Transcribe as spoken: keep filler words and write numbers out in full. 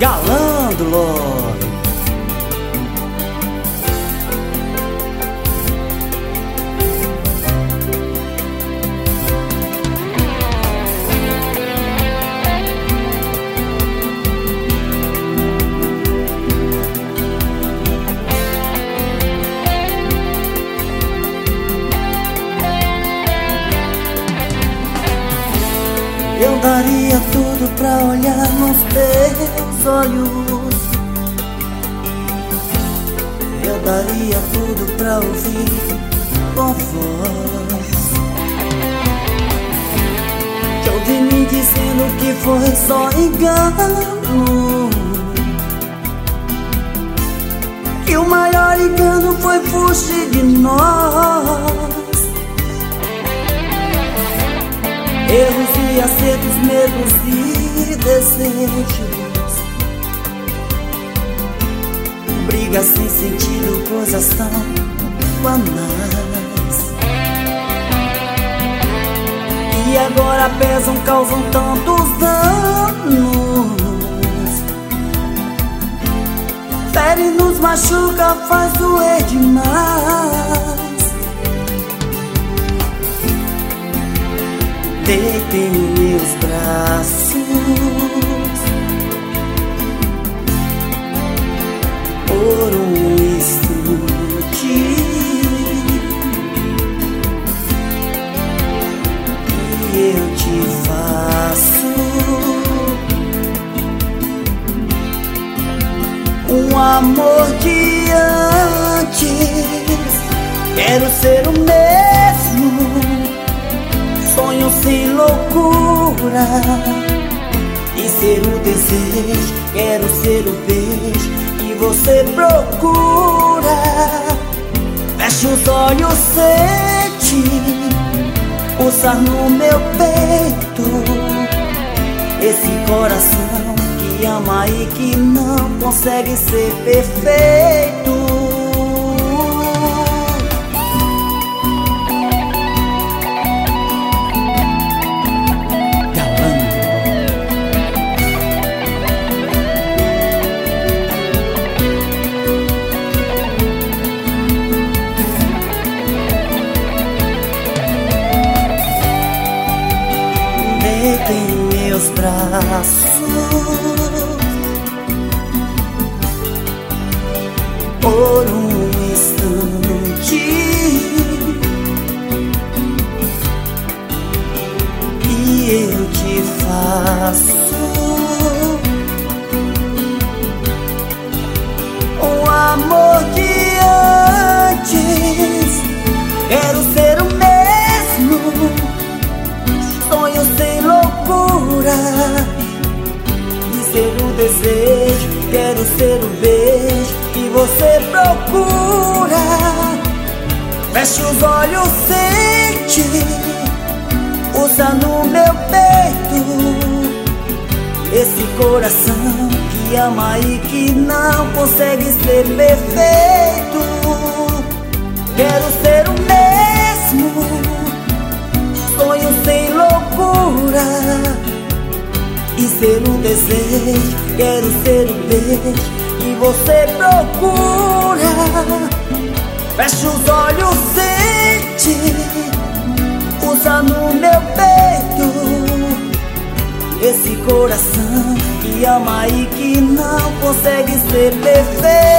Galã do Lore. Eu daria tudo pra olhar nos teus olhos. Eu daria tudo pra ouvir tua voz. Te ouvi me dizendo que foi só engano, que o maior engano foi fugir de nós. Erros e acertos, medos e desejos, brigas sem sentido, coisas tão banais. E agora pesam, causam tantos danos. Fere, nos machuca, faz doer demais. Deita em meus braços, por um instante, e eu te faço um amor de antes. Quero ser o mesmo, sonho sem loucura, e ser o desejo. Quero ser o beijo que você procura. Fecha os olhos, sente pulsar no meu peito esse coração que ama e que não consegue ser perfeito. Deita em meus braços, por um instante, e eu te faço um amor de antes. Quero ser o mesmo, sonho sem loucura, e ser o desejo. Quero ser o beijo que você procura. Fecha os olhos, sente usa no meu peito esse coração que ama e que não consegue ser perfeito. Quero ser o mesmo, sonho sem loucura, e ser um desejo. Quero ser o beijo que você procura. Fecha os olhos, sente usa no meu peito esse coração que ama e que não consegue ser perfeito.